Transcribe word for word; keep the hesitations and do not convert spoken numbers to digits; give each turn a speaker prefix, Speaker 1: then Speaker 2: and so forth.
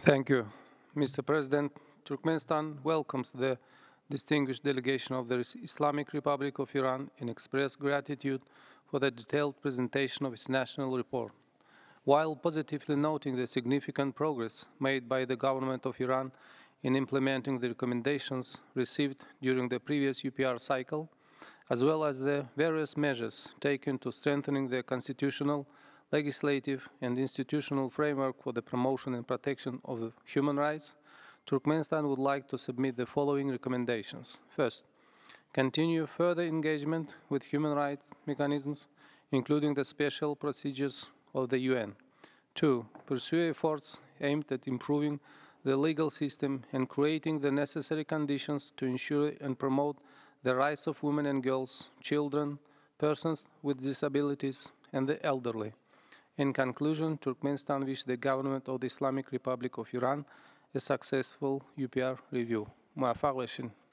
Speaker 1: Thank you. Mister President, Turkmenistan welcomes the distinguished delegation of the Islamic Republic of Iran and express gratitude for the detailed presentation of its national report. While positively noting the significant progress made by the government of Iran in implementing the recommendations received during the previous U P R cycle, as well as the various measures taken to strengthening the constitutional, legislative, and institutional framework for the promotion and protection of human rights, Turkmenistan would like to submit the following recommendations. First, continue further engagement with human rights mechanisms, including the special procedures of the U N. Two, pursue efforts aimed at improving the legal system and creating the necessary conditions to ensure and promote the rights of women and girls, children, persons with disabilities, and the elderly. In conclusion, Turkmenistan wishes the government of the Islamic Republic of Iran a successful U P R review. Muvaffaq olsun.